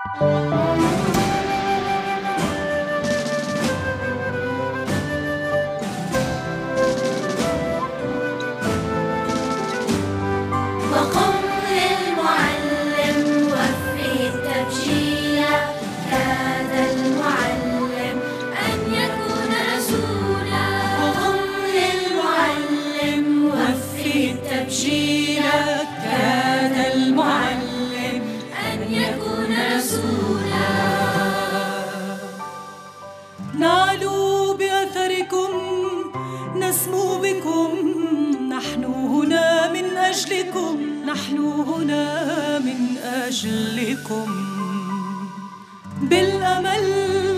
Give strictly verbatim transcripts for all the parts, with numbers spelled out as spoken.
نعلو بأثركم نسمو بكم، نحن هنا من أجلكم، نحن هنا من أجلكم. بالأمل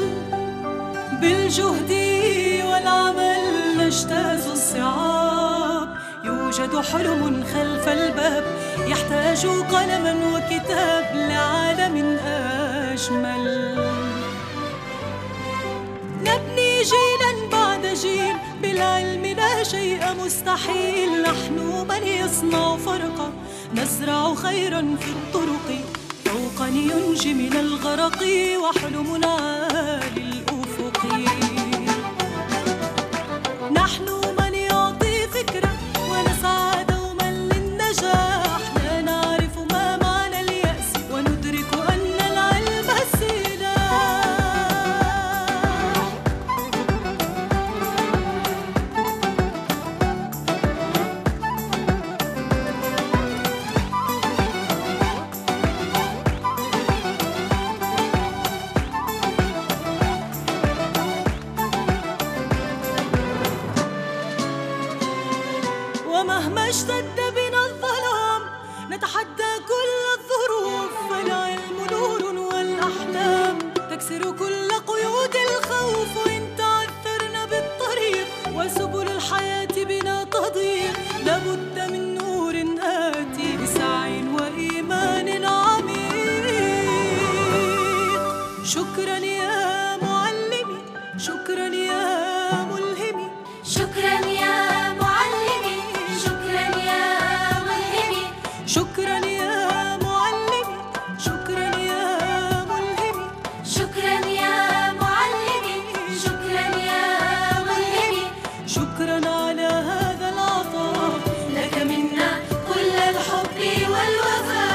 بالجهد والعمل نجتاز الصعاب، يوجد حلم خلف الباب يحتاج قلما وكتاب لعالم أجمل. نبني جيلاً بعد جيل بالعلم لا شيء مستحيل، نحن من يصنع فرقا نزرع خيراً في الطرق، فوقاً ينجي من الغرق وحلم عالي الأفق. نحن من يعطي فكرة ونسعى دوماً للنجاح، لا نعرف ما معنى اليأس وندرك أن العلم سلاح. ومهما اشتد بنا الظلام نتحدى كل الظروف، فالعلم نور والأحلام تكسر كل قيود الخوف. وإن تعثرنا بالطريق وسبل الحياة بنا تضيق، لابد من نور آتي بسعي وإيمان عميق. شكرا يا معلمي، شكرا يا ملهمي، شكرا يا شكرا يا معلمي، شكرا يا ملهمي، شكرا يا معلمي، شكرا يا ملهمي. شكرا على هذا العطاء، لك منا كل الحب والوفاء.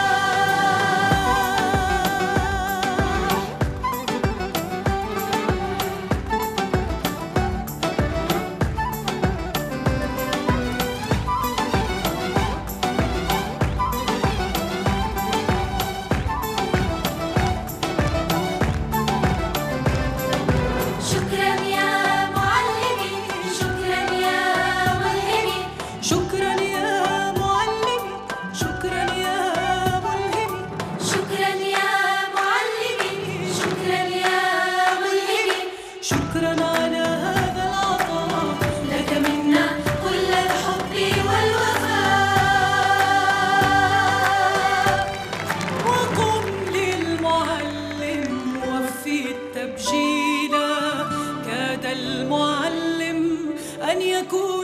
شكرا يا معلمي، شكرا يا ملهمي، شكرا يا معلمي، شكرا يا ملهمي، شكرا يا معلمي، شكرا يا ملهمي. شكرا على هذا العطاء، لك منا كل الحب والوفاء. وقم للمعلم وفي التبجيل، كاد المعلم أن يكون